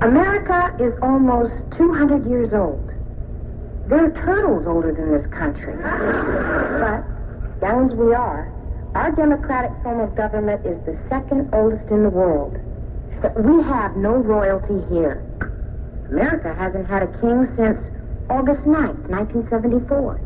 America is almost 200 years old. There are turtles older than this country. But, young as we are, our democratic form of government is the second oldest in the world. But we have no royalty here. America hasn't had a king since August 9th, 1974.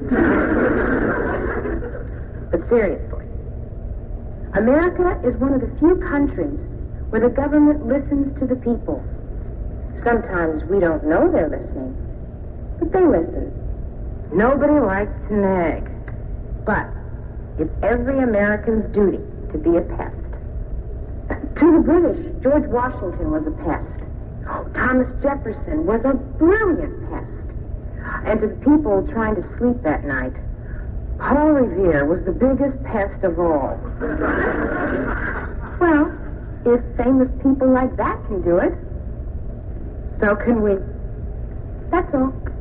But seriously, America is one of the few countries where the government listens to the people. Sometimes we don't know they're listening, but they listen. Nobody likes to nag, but it's every American's duty to be a pest. To the British, George Washington was a pest. Thomas Jefferson was a brilliant pest. And to the people trying to sleep that night, Paul Revere was the biggest pest of all. Well, if famous people like that can do it, so can we. That's all.